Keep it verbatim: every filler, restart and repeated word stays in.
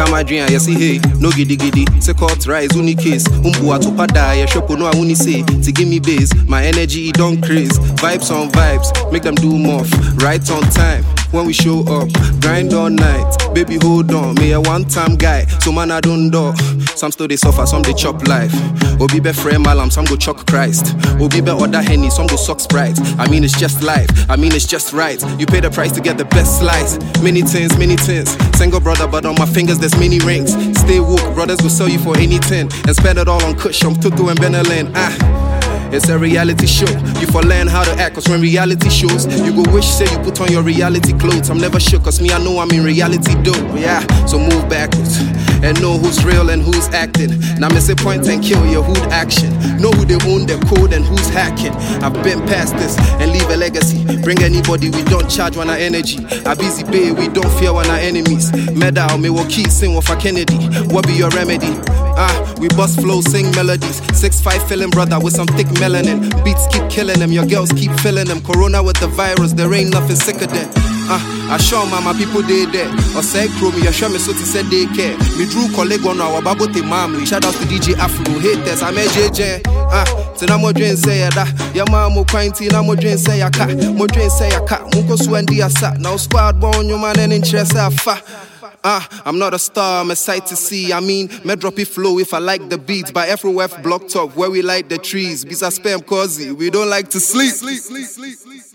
Come my dream, yes, hey, no giddy giddy. Say court rise, uni case. Umbu atopada, ya shop no I uni say. To give me base, my energy it don't craze. Vibes on vibes, make them do more. Right on time, when we show up. Grind all night, baby hold on. Me a one time guy, so man I don't do. Some still they suffer, some they chop life. Obi be friend malam, some go chuck Christ. Obi be order Henny, some go suck Sprite. I mean it's just life, I mean it's just right. You pay the price to get the best slice. Many things, many things. Single brother, but on my fingers there's many rings. Stay woke, brothers will sell you for anything. And spend it all on Kushum, Tutu and Benelin. Ah. It's a reality show. You for learn how to act, cause when reality shows, you go wish say you put on your reality clothes. I'm never sure, cause me I know I'm in reality dope. Yeah, so move backwards and know who's real and who's acting. Now miss a point and kill your hood action. Know who they own the code and who's hacking. I've been past this and leave a legacy. Bring anybody, we don't charge on our energy. A busy bay, we don't fear on our enemies. Medal, me will keep sing with a Kennedy. What be your remedy? Ah, we bust flow, sing melodies. six five feeling brother with some thick melanin. Beats keep killing them, your girls keep filling them. Corona with the virus, there ain't nothing sicker than. Ah, I show mama people they there. Or say crew me, I show me so to say they care. Me drew colleague on our babote mamli. Shout out to D J Afro, haters, I'm a J J. Ah, tina mo dream say da. Ya mama quainty, na mo dream say ya ka. Mo dream say ya ka. Munko swendi asa. Now squad born your man and interest afa. Ah, I'm not a star, I'm a sight to see. I mean, me drop it flow if I like the beats. By F O F Block Talk, where we like the trees. Bisa spam cozy, we don't like to sleep. sleep, sleep, sleep, sleep.